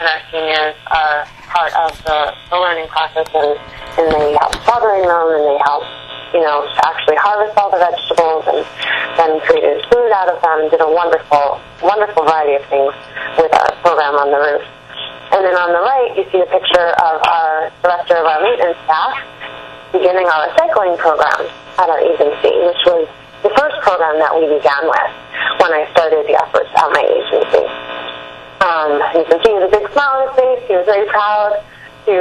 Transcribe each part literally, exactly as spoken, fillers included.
and our seniors are part of the, the learning process, and, and they help watering them, and they help, you know, actually harvest all the vegetables, and then created food out of them, and did a wonderful, wonderful variety of things with our program on the roof. And then on the right, you see a picture of our director of our maintenance staff beginning our recycling program at our agency, which was the first program that we began with when I started the efforts at my agency. Um, you can see the big smile on his face. He was very proud to...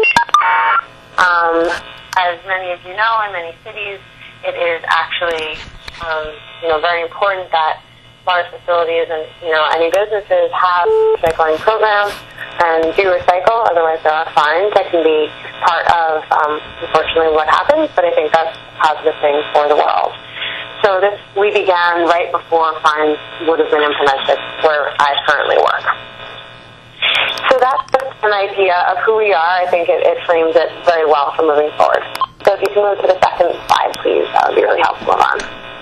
Um, as many of you know, in many cities, it is actually, um, you know, very important that water facilities and, you know, any businesses have recycling programs and do recycle. Otherwise, there are fines that can be part of, um, unfortunately, what happens. But I think that's a positive thing for the world. So this we began right before fines would have been implemented where I currently work. So that's an idea of who we are. I think it, it frames it very well for moving forward. So if you can move to the second slide, please, that would be really helpful. On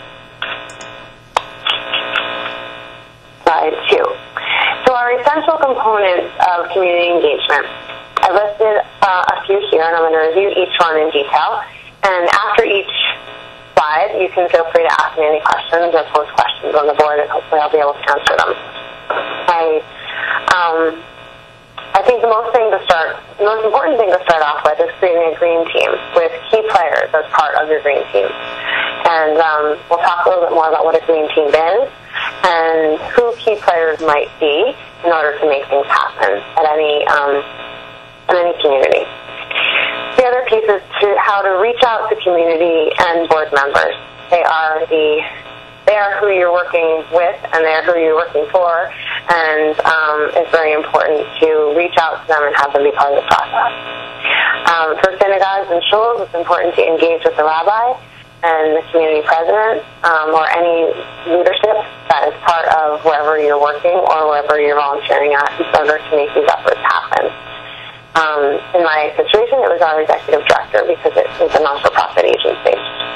slide two. So our essential components of community engagement. I've listed uh, a few here, and I'm going to review each one in detail. And after each slide, you can feel free to ask me any questions or post questions on the board, and hopefully I'll be able to answer them. I, um, I think the most thing to start, the most important thing to start off with is creating a green team with key players as part of your green team. And um, we'll talk a little bit more about what a green team is and who key players might be in order to make things happen at any um, in any community. The other piece is to how to reach out to community and board members. They are the they are who you're working with, and they are who you're working for, and um, it's very important to reach out to them and have them be part of the process. Um, for synagogues and shuls, it's important to engage with the rabbi and the community president um, or any leadership that is part of wherever you're working or wherever you're volunteering at in order to make these efforts happen. Um, in my situation, it was our executive director because it was a non-for-profit agency.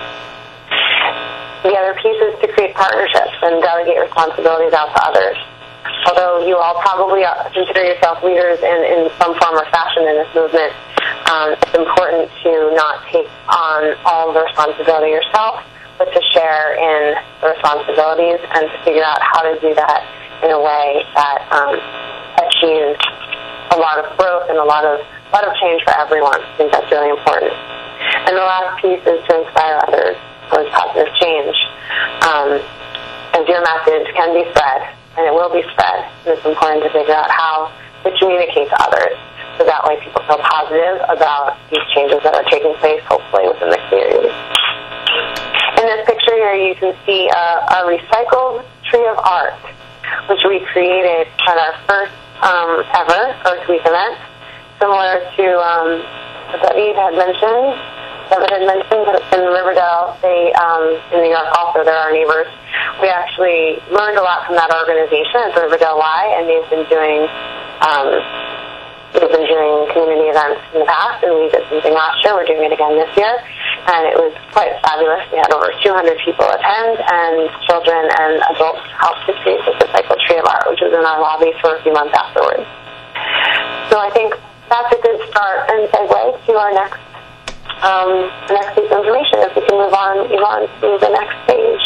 The other piece is to create partnerships and delegate responsibilities out to others. Although you all probably consider yourself leaders in, in some form or fashion in this movement, um, it's important to not take on all the responsibility yourself, but to share in the responsibilities and to figure out how to do that in a way that um, achieves a lot of growth and a lot of a lot of change for everyone. I think that's really important. And the last piece is to inspire others towards positive change. Um, as your message can be spread, and it will be spread, and it's important to figure out how to communicate to others so that way people feel positive about these changes that are taking place, hopefully, within the community. In this picture here, you can see a, a recycled tree of art, which we created at our first um, ever First Week event, similar to um, what David had mentioned. David had mentioned in Riverdale, they, um, in New York also, they're our neighbors. We actually learned a lot from that organization at the Riverdale Y, and they've been doing um, they've been doing community events in the past, and we did something last year. We're doing it again this year, and it was quite fabulous. We had over two hundred people attend, and children and adults helped to create this recycled tree of art, which was in our lobby for a few months afterwards. So I think that's a good start and segue to our next Um, the next piece of information. If we can move on, move on to the next page.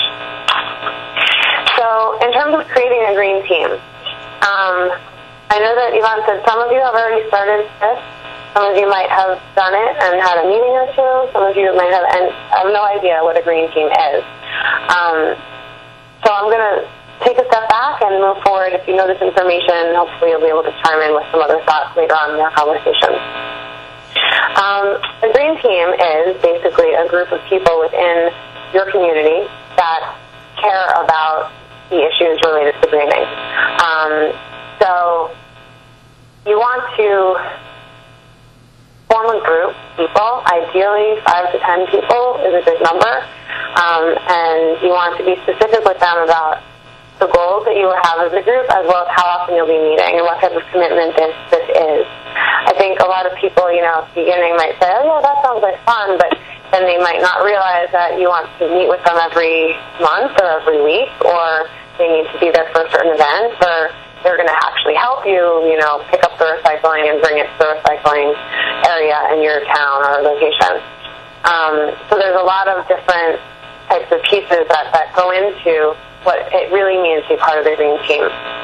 So, in terms of creating a green team, um, I know that Yvonne said some of you have already started this. Some of you might have done it and had a meeting or two. Some of you might have, and I have no idea what a green team is. Um, so I'm going to take a step back and move forward. If you know this information, hopefully you'll be able to chime in with some other thoughts later on in our conversation. Um, a green team is basically a group of people within your community that care about the issues related to greening. Um, so you want to form a group of people, ideally five to ten people is a good number, um, and you want to be specific with them about the goals that you will have as a group, as well as how often you'll be meeting and what type of commitment this, this is. I think a lot of people, you know, at the beginning might say, oh, yeah, that sounds like fun, but then they might not realize that you want to meet with them every month or every week, or they need to be there for a certain event, or they're going to actually help you, you know, pick up the recycling and bring it to the recycling area in your town or location. Um, so there's a lot of different types of pieces that, that go into what it really means to be part of the green team.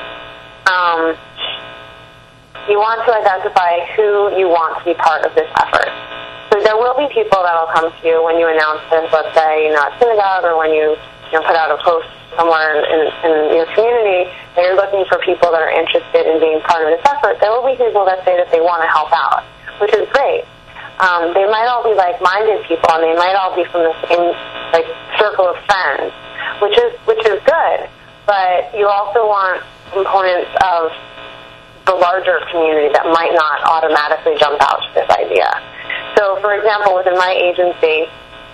Um, you want to identify who you want to be part of this effort. So there will be people that will come to you when you announce this, let's say, you know, at synagogue, or when you, you know, put out a post somewhere in, in, in your community, and you're looking for people that are interested in being part of this effort. There will be people that say that they want to help out, which is great. Um, they might all be like-minded people, and they might all be from the same like circle of friends, which is which is good. But you also want components of the larger community that might not automatically jump out to this idea. So, for example, within my agency,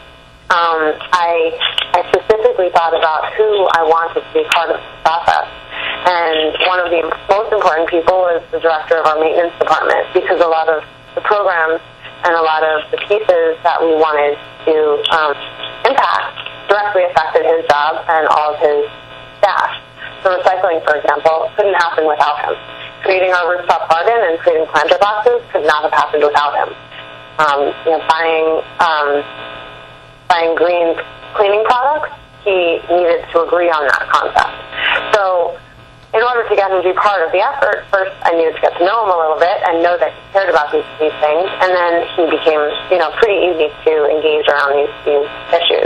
um, I I specifically thought about who I wanted to be part of the process. And one of the most important people was the director of our maintenance department, because a lot of the programs and a lot of the pieces that we wanted to um, impact directly affected his job and all of his staff. So recycling, for example, couldn't happen without him. Creating our rooftop garden and creating planter boxes could not have happened without him. Um, you know, buying um, buying green cleaning products, he needed to agree on that concept. So in order to get him to be part of the effort, first I needed to get to know him a little bit and know that he cared about these, these things, and then he became, you know, pretty easy to engage around these, these issues.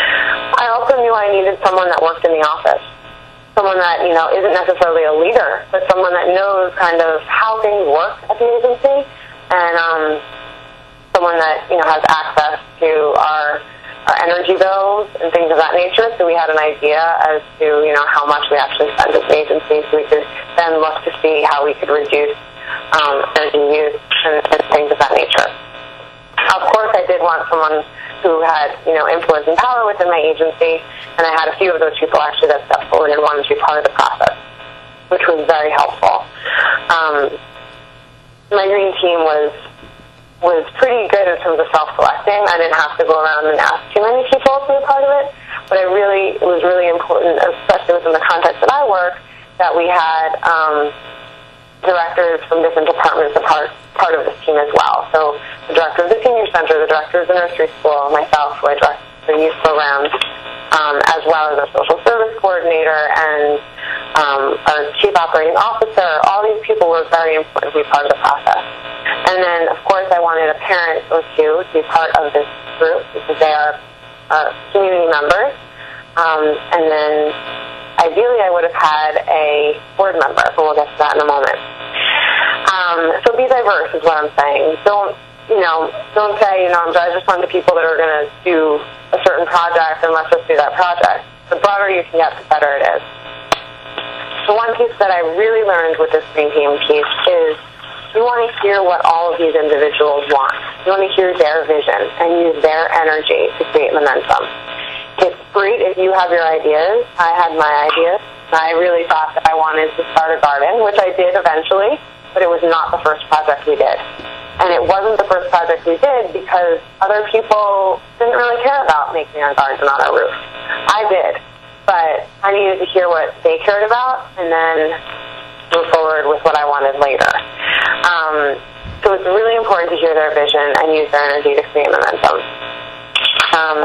I also knew I needed someone that worked in the office, someone that, you know, isn't necessarily a leader, but someone that knows kind of how things work at the agency, and um, someone that, you know, has access to our our energy bills and things of that nature, so we had an idea as to, you know, how much we actually spend as an agency, so we could then look to see how we could reduce um, energy use and, and things of that nature. Of course, I did want someone who had, you know, influence and power within my agency, and I had a few of those people actually that stepped forward and wanted to be part of the process, which was very helpful. Um, my green team was was pretty good in terms of self-selecting. I didn't have to go around and ask too many people to be a part of it, but it really it was really important, especially within the context that I work, that we had um, directors from different departments a part, part of this team as well. So the director of the senior center, the director of the nursery school, myself, who I direct the youth programs, um, as well as our social service coordinator and um, our chief operating officer. All these people were very important to be part of the process. And then, of course, I wanted a parent or two to be part of this group because they are uh, community members. Um, and then, ideally, I would have had a board member, but we'll get to that in a moment. Um, so be diverse is what I'm saying. Don't, you know, don't say, you know, I just want the people that are going to do a certain project and let's just do that project. The broader you can get, the better it is. So one piece that I really learned with this green team piece is you want to hear what all of these individuals want. You want to hear their vision and use their energy to create momentum. It's great if you have your ideas. I had my ideas. I really thought that I wanted to start a garden, which I did eventually, but it was not the first project we did. And it wasn't the first project we did because other people didn't really care about making a garden on our roof. I did, but I needed to hear what they cared about and then move forward with what I wanted later. Um, so it's really important to hear their vision and use their energy to create momentum. Um,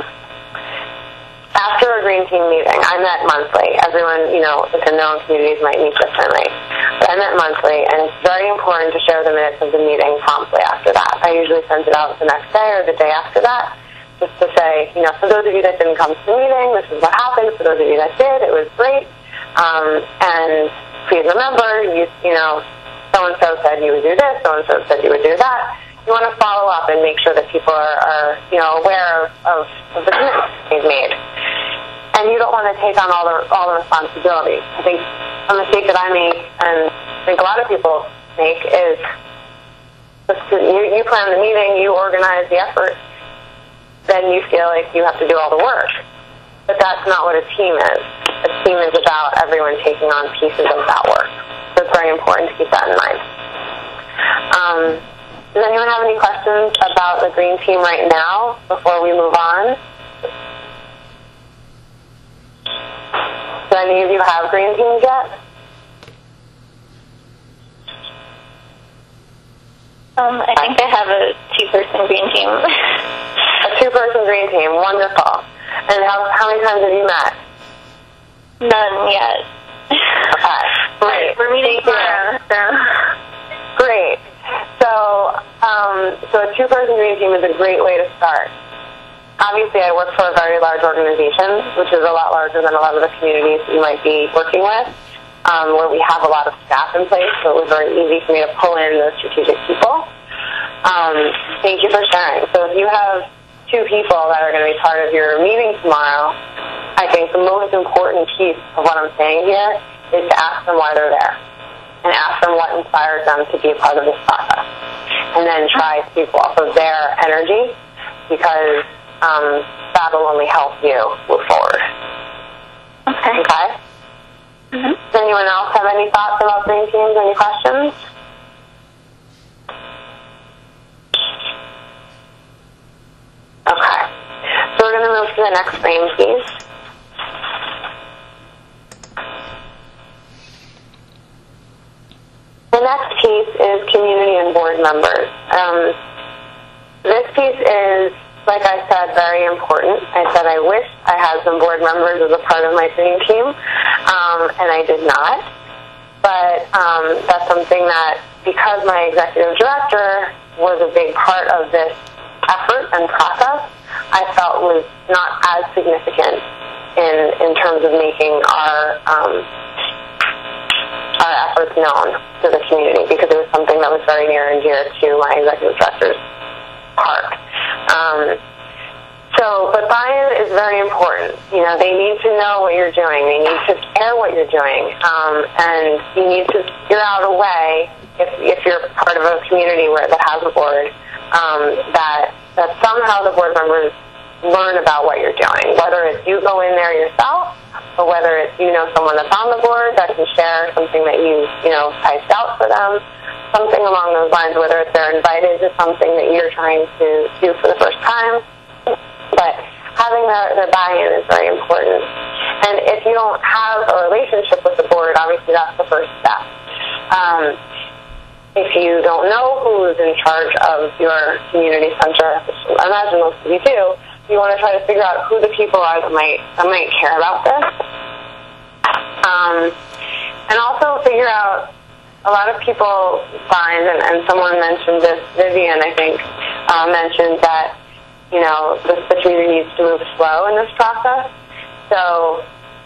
after a green team meeting, I met monthly. Everyone, you know, within their own communities might meet differently. But I met monthly, and it's very important to share the minutes of the meeting promptly after that. I usually send it out the next day or the day after that, just to say, you know, for those of you that didn't come to the meeting, this is what happened. For those of you that did, it was great. Um, and please remember, you, you know, so-and-so said you would do this, so-and-so said you would do that. You want to follow up and make sure that people are, are you know, aware of, of, of the commitments they've made. And you don't want to take on all the all the responsibility. I think a mistake that I make, and I think a lot of people make, is just to, you, you plan the meeting, you organize the effort, then you feel like you have to do all the work. But that's not what a team is. A team is about everyone taking on pieces of that work. So it's very important to keep that in mind. Um, does anyone have any questions about the green team right now before we move on? Do any of you have green teams yet? Um, I think I have a two-person green team. A two-person green team, wonderful. And how how many times have you met? None yet. Okay, great. We're meeting tomorrow, so. Great. So, um, so a two-person green team is a great way to start. Obviously, I work for a very large organization, which is a lot larger than a lot of the communities you might be working with, um, where we have a lot of staff in place, so it was very easy for me to pull in those strategic people. Um, thank you for sharing. So if you have two people that are going to be part of your meeting tomorrow, I think the most important piece of what I'm saying here is to ask them why they're there, and ask them what inspired them to be a part of this process, and then try to go off of their energy, because um, that will only help you move forward. Okay. Okay? Mm-hmm. Does anyone else have any thoughts about green teams? Any questions? Okay. So we're going to move to the next frame, please. The next piece is community and board members. Um, this piece is, like I said, very important. I said I wish I had some board members as a part of my dream team, um, and I did not. But um, that's something that, because my executive director was a big part of this effort and process, I felt was not as significant in in terms of making our um, our efforts known to the community, because it was something that was very near and dear to my executive director's heart. Um, so, but buy-in is very important. You know, they need to know what you're doing. They need to care what you're doing, um, and you need to figure out a way, if if you're part of a community where that has a board, um, that that somehow the board members learn about what you're doing, whether it's you go in there yourself, or whether it's you know someone that's on the board that can share something that you you know typed out for them, something along those lines, whether it's they're invited to something that you're trying to do for the first time. But having their, their buy-in is very important. And if you don't have a relationship with the board, obviously that's the first step. Um, if you don't know who is in charge of your community center, which I imagine most of you do, you want to try to figure out who the people are that might that might care about this. Um, and also figure out, a lot of people find, and, and someone mentioned this, Vivian, I think, uh, mentioned that, you know, the, the community needs to move slow in this process. So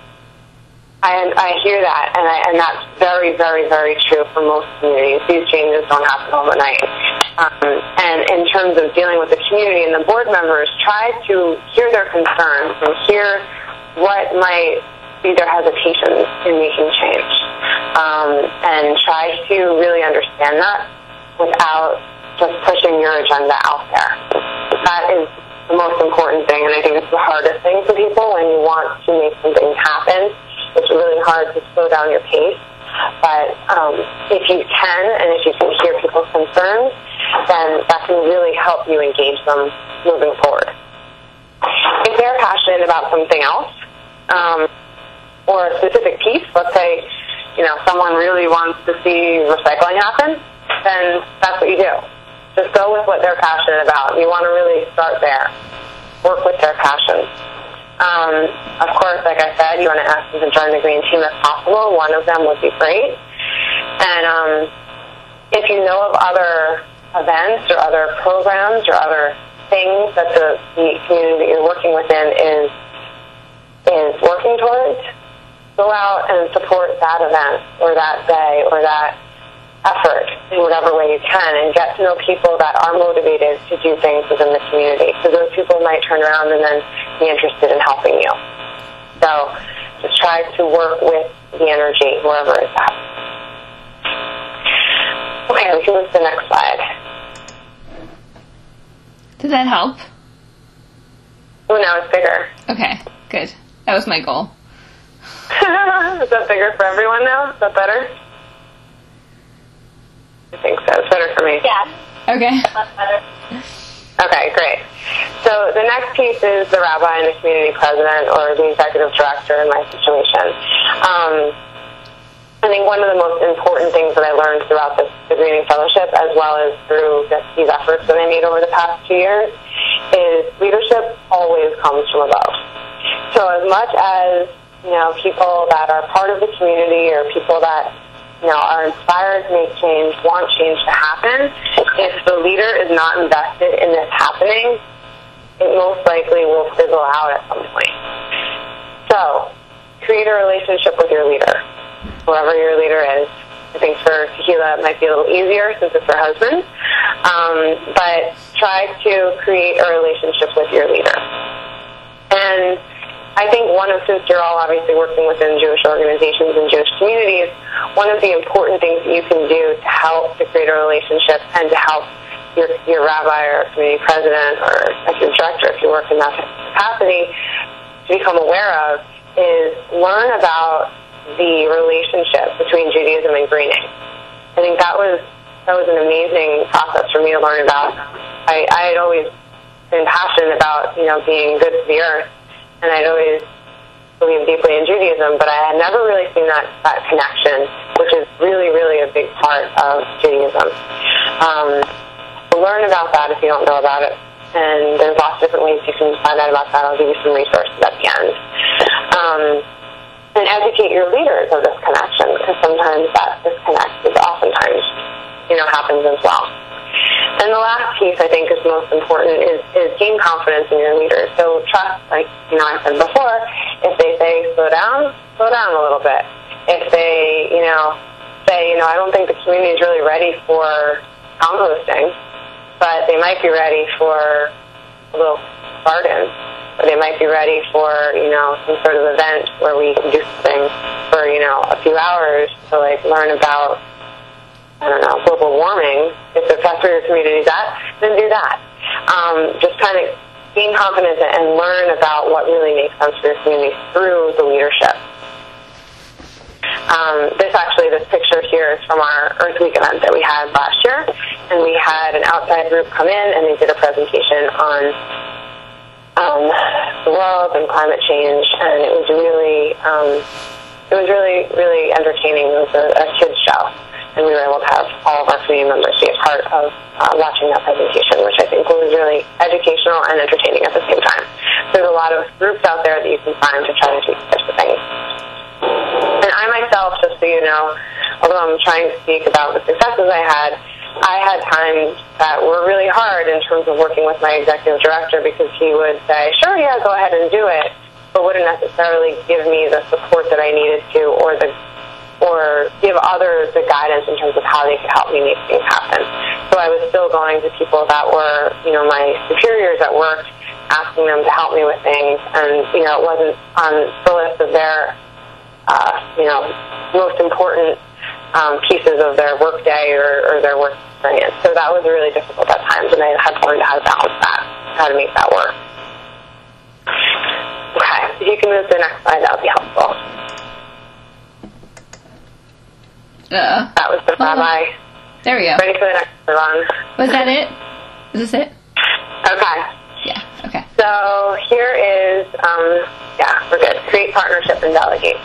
I, I hear that, and, I, and that's very, very, very true for most communities. These changes don't happen overnight. Um, and in terms of dealing with the community and the board members, try to hear their concerns and hear what might be their hesitations in making change, um, and try to really understand that without just pushing your agenda out there. That is the most important thing, and I think it's the hardest thing for people when you want to make something happen. It's really hard to slow down your pace, but um, if you can, and if you can hear people's concerns, then that can really help you engage them moving forward. If they're passionate about something else, um, or a specific piece, let's say, you know, someone really wants to see recycling happen, then that's what you do. Just go with what they're passionate about. You want to really start there. Work with their passion. Um, of course, like I said, you want to ask them to join the green team if possible. One of them would be great. And um, if you know of other events or other programs or other things that the, the community that you're working within is is working towards, go out and support that event or that day or that effort in whatever way you can, and get to know people that are motivated to do things within the community, because those people might turn around and then be interested in helping you. So just try to work with the energy wherever it's at. Okay, we can move to the next slide. Did that help? Oh, now it's bigger. Okay, good. That was my goal. Is that bigger for everyone now? Is that better? I think so. It's better for me. Yeah. Okay. That's better. Okay, great. So the next piece is the rabbi and the community president, or the executive director in my situation. Um, and I think one of the most important things that I learned throughout this, the Greening Fellowship, as well as through this, these efforts that I made over the past two years, is leadership always comes from above. So as much as, you know, people that are part of the community or people that, you know, are inspired to make change, want change to happen, if the leader is not invested in this happening, it most likely will fizzle out at some point. So, create a relationship with your leader, whoever your leader is. I think for Tequila it might be a little easier since it's her husband, um, but try to create a relationship with your leader. And I think one of, since you're all obviously working within Jewish organizations and Jewish communities, one of the important things that you can do to help to create a relationship and to help your, your rabbi or community president or executive director, if you work in that capacity, to become aware of is learn about the relationship between Judaism and greening. I think that was that was an amazing process for me to learn about. I, I had always been passionate about, you know, being good to the earth, and I'd always believed deeply in Judaism, but I had never really seen that, that connection, which is really, really a big part of Judaism. Um, learn about that if you don't know about it, and there's lots of different ways you can find out about that. I'll give you some resources at the end. Um, and educate your leaders of this connection, because sometimes that disconnect is oftentimes, you know, happens as well. And the last piece I think is most important is, is gain confidence in your leaders. So trust, like, you know, I said before, if they say slow down, slow down a little bit. If they, you know, say, you know, I don't think the community is really ready for composting, but they might be ready for a little garden. Or they might be ready for, you know, some sort of event where we can do something for, you know, a few hours to, like, learn about, I don't know, global warming. If that's where your community is at, then do that. Um, just kind of gain confidence and learn about what really makes sense for your community through the leadership. Um, this actually, this picture here is from our Earth Week event that we had last year, and we had an outside group come in and they did a presentation on um, the world and climate change, and it was really, um, it was really, really entertaining. It was a, a kids show, and we were able to have all of our community members be a part of uh, watching that presentation, which I think was really educational and entertaining at the same time. There's a lot of groups out there that you can find to try to teach types of things. And I myself, just so you know, although I'm trying to speak about the successes I had, I had times that were really hard in terms of working with my executive director, because he would say, sure, yeah, go ahead and do it, but wouldn't necessarily give me the support that I needed to, or the or give others the guidance in terms of how they could help me make things happen. So I was still going to people that were, you know, my superiors at work, asking them to help me with things, and, you know, it wasn't on the list of their Uh, you know, most important um, pieces of their work day or, or their work experience. So that was really difficult at times, and I had to learn how to balance that, how to make that work. Okay, if you can move to the next slide, that would be helpful. Uh, that was the rabbi. There we go. Ready for the next one? Was that it? Is this it? Okay. Yeah, okay. So here is, um, yeah, we're good. Create partnership and delegate.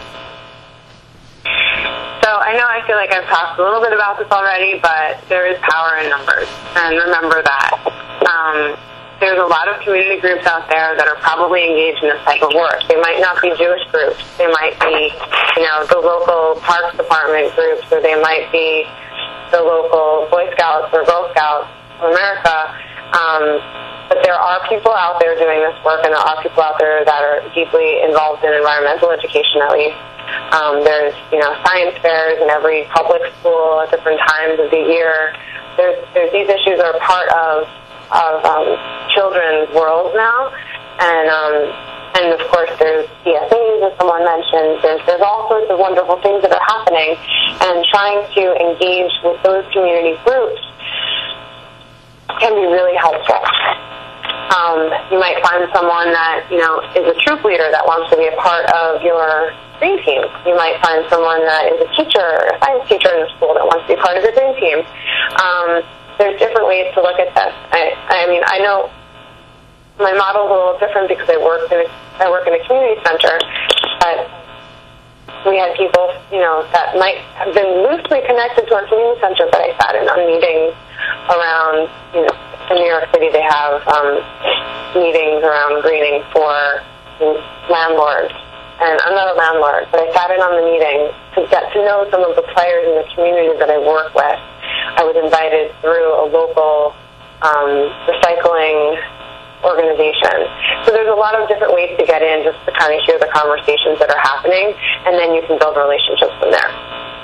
So I know I feel like I've talked a little bit about this already, but there is power in numbers. And remember that. Um, there's a lot of community groups out there that are probably engaged in this type of work. They might not be Jewish groups. They might be, you know, the local Parks Department groups, or they might be the local Boy Scouts or Girl Scouts of America. Um, but there are people out there doing this work, and there are people out there that are deeply involved in environmental education, at least. Um, there's, you know, science fairs in every public school at different times of the year. There's, there's these issues are part of of um, children's worlds now, and um, and of course there's C S As, as someone mentioned. There's there's all sorts of wonderful things that are happening, and trying to engage with those community groups can be really helpful. Um, you might find someone that, you know, is a troop leader that wants to be a part of your green team. You might find someone that is a teacher, a science teacher in the school that wants to be part of your green team. Um, there's different ways to look at this. I, I mean, I know my model's a little different because I work in a, I work in a community center, but we had people, you know, that might have been loosely connected to our community center, but I sat in on meetings around, you know, in New York City they have um, meetings around greening for landlords. And I'm not a landlord, but I sat in on the meeting to get to know some of the players in the community that I work with. I was invited through a local um, recycling organization. So there's a lot of different ways to get in just to kind of hear the conversations that are happening, and then you can build relationships from there.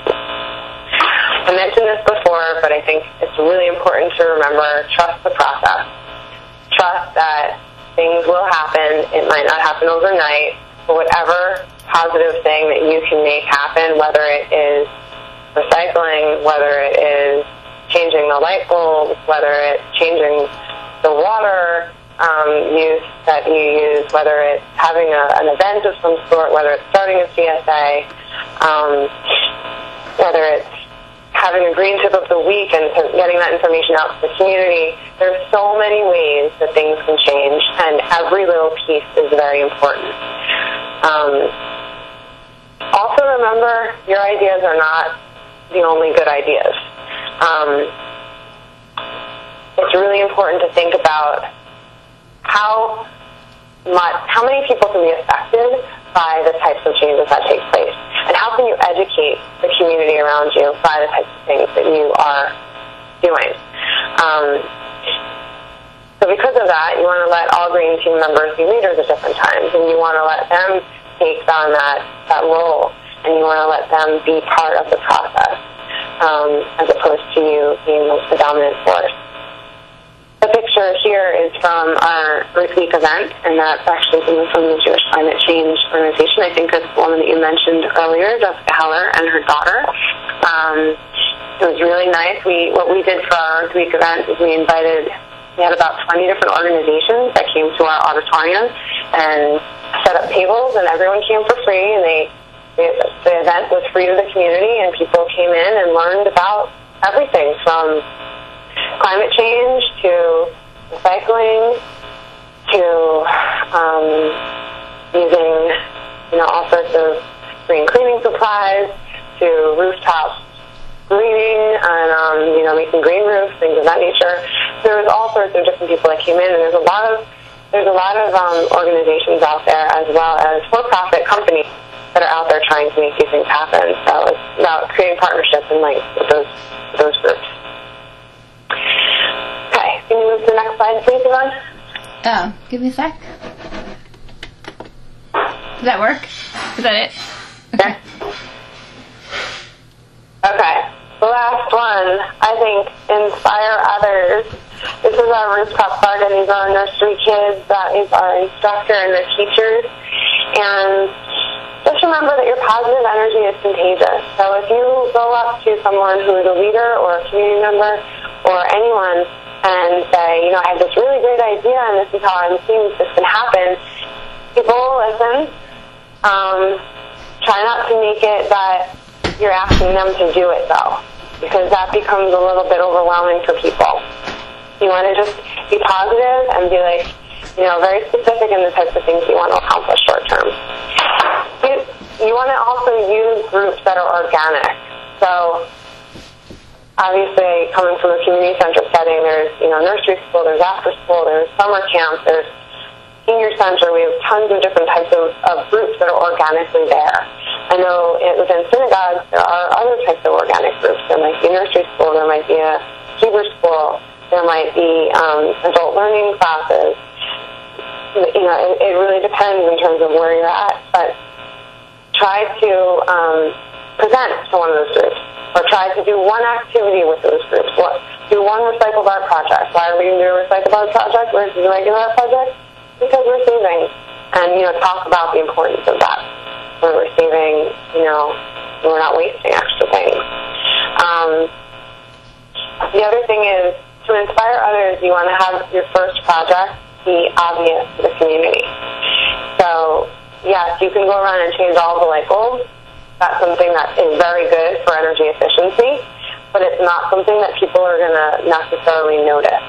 I mentioned this before, but I think it's really important to remember, trust the process. Trust that things will happen. It might not happen overnight, but whatever positive thing that you can make happen, whether it is recycling, whether it is changing the light bulbs, whether it's changing the water um, use that you use, whether it's having a, an event of some sort, whether it's starting a C S A, um, whether it's having a green tip of the week and getting that information out to the community. There's so many ways that things can change, and every little piece is very important. Um, also remember, your ideas are not the only good ideas. Um, it's really important to think about how much, how many people can be affected by the types of changes that take place, and how can you educate the community around you by the types of things that you are doing. Um, so because of that, you want to let all green team members be leaders at different times, and you want to let them take on that, that role, and you want to let them be part of the process, um, as opposed to you being the dominant force. The picture here is from our Earth Week event, and that's actually from the Jewish Climate Change Organization. I think it's the woman that you mentioned earlier, Jessica Heller, and her daughter. Um, it was really nice. We What we did for our Earth Week event is we invited, we had about twenty different organizations that came to our auditorium and set up tables, and everyone came for free, and they, the, the event was free to the community, and people came in and learned about everything from climate change to recycling to um, using, you know, all sorts of green cleaning supplies to rooftop greening and, um, you know, making green roofs, things of that nature. There was all sorts of different people that came in, and there's a lot of there's a lot of um, organizations out there, as well as for-profit companies that are out there trying to make these things happen. So it's about creating partnerships and links with those those groups. Okay, can you move to the next slide, please, Yvonne? Oh, give me a sec. Does that work? Is that it? Okay. Okay. The last one, I think, inspire others. This is our rooftop garden. These are our nursery kids. That is our instructor and the teachers. And just remember that your positive energy is contagious. So if you go up to someone who is a leader or a community member or anyone and say, you know, I have this really great idea and this is how I'm seeing this can happen, people will listen. Um, try not to make it that you're asking them to do it, though, because that becomes a little bit overwhelming for people. You want to just be positive and be like, you know, very specific in the types of things you want to accomplish short term. You, you want to also use groups that are organic. So obviously, coming from a community center setting, there's, you know, nursery school, there's after school, there's summer camp, there's senior center. We have tons of different types of, of groups that are organically there. I know it, within synagogues, there are other types of organic groups. There might be a nursery school, there might be a Hebrew school, there might be um, adult learning classes. You know, it, it really depends in terms of where you're at, but try to um, present to one of those groups, or try to do one activity with those groups. What, do one recycled art project. Why are we going to do a recycled art project versus a regular art project? Because we're saving, and, you know, talk about the importance of that. When we're saving, you know, we're not wasting extra things. Um, the other thing is, to inspire others, you want to have your first project be obvious to the community. So, yes, you can go around and change all the light bulbs. That's something that is very good for energy efficiency, but it's not something that people are going to necessarily notice.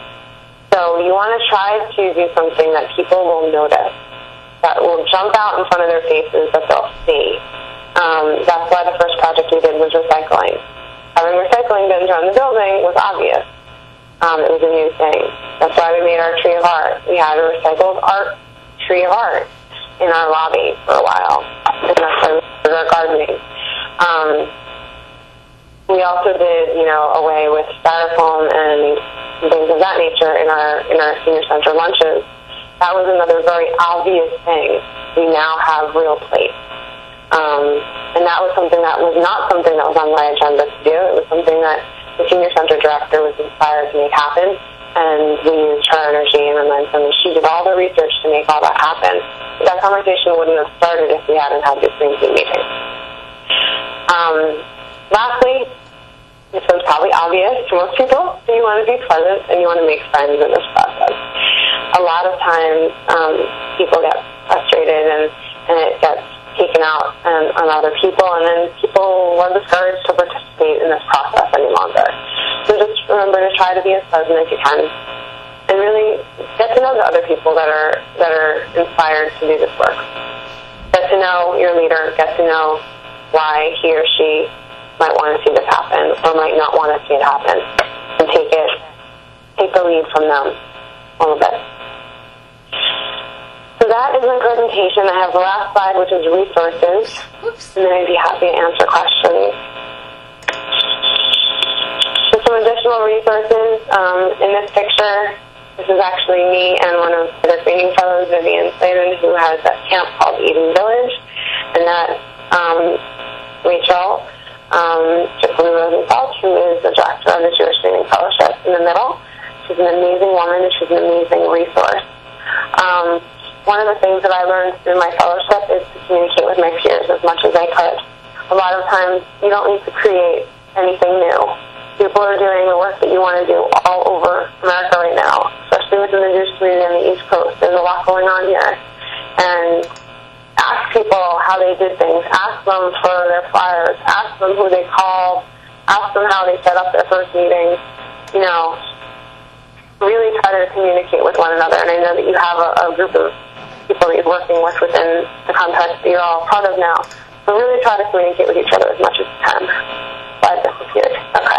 So you want to try to do something that people will notice, that will jump out in front of their faces, that they'll see. Um, that's why the first project we did was recycling. Having recycling bins around the building was obvious. Um, it was a new thing. That's why we made our tree of art. We had a recycled art tree of art in our lobby for a while, and that's why we did our gardening. Um, we also did, you know, away with styrofoam and things of that nature in our in our senior center lunches. That was another very obvious thing. We now have real plates. Um, and that was something that was not something that was on my agenda to do. It was something that the senior center director was inspired to make happen, and we used her energy and momentum, and she did all the research to make all that happen. But that conversation wouldn't have started if we hadn't had these green team meetings. Um, lastly, this one's probably obvious to most people, so you want to be pleasant and you want to make friends in this process. A lot of times um, people get frustrated and, and it gets taken out on, on other people, and then people are discouraged to participate in this process any longer. So just remember to try to be as pleasant as you can, and really get to know the other people that are that are inspired to do this work. Get to know your leader. Get to know why he or she might want to see this happen or might not want to see it happen, and take it, take the lead from them a little bit. So that is my presentation. I have the last slide, which is resources, Oops. and then I'd be happy to answer questions. So some additional resources. Um, in this picture, this is actually me and one of the training fellows, Vivian Slavin, who has a camp called Eden Village, and that's um, Rachel um, Tripoli Rosenfeld, who is the director of the Jewish Training Fellowship, in the middle. She's an amazing woman, and she's an amazing resource. Um, One of the things that I learned through my fellowship is to communicate with my peers as much as I could. A lot of times, you don't need to create anything new. People are doing the work that you want to do all over America right now, especially within the Jewish community on the East Coast. There's a lot going on here. And ask people how they did things. Ask them for their flyers. Ask them who they called. Ask them how they set up their first meetings. You know, really try to communicate with one another. And I know that you have a, a group of people that you're working with within the context that you're all part of now. So really try to communicate with each other as much as you can. Slide disappeared. Okay.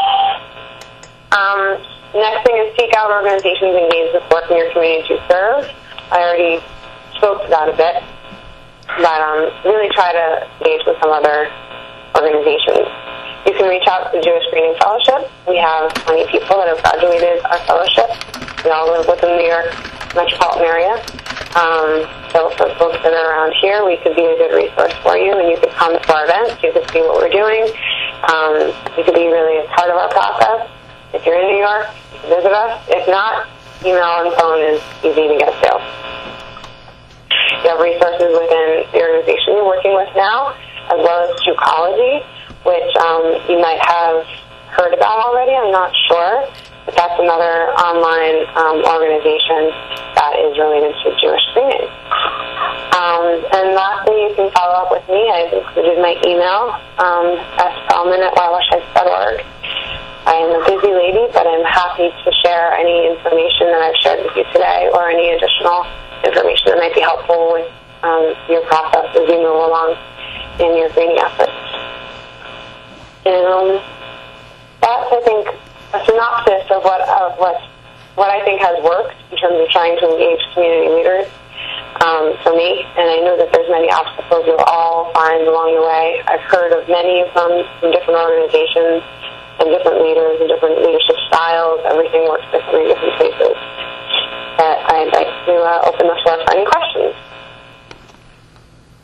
Um, next thing is seek out organizations engaged with work in your community to serve. I already spoke to that a bit. But um, really try to engage with some other organizations. You can reach out to the Jewish Training Fellowship. We have twenty people that have graduated our fellowship. We all live within the New York metropolitan area. Um, so for folks that are around here, we could be a good resource for you, and you could come to our events. You could see what we're doing. Um, you could be really a part of our process. If you're in New York, you can visit us. If not, email and phone is easy to get to. You have resources within the organization you're working with now, as well as Jewcology, which um, you might have heard about already. I'm not sure. But that's another online um, organization that is related to Jewish training. Um, and lastly, you can follow up with me. I've included my email, um, s spellman at wildwashheads dot org. I am a busy lady, but I'm happy to share any information that I've shared with you today or any additional information that might be helpful with um, your process as you move along in your greening efforts. And um, that's, I think, a synopsis of what of what what I think has worked in terms of trying to engage community leaders um, for me. And I know that there's many obstacles you'll all find along the way. I've heard of many of them from different organizations and different leaders and different leadership styles. Everything works differently in different places. But I'd like to uh, open the floor for any questions.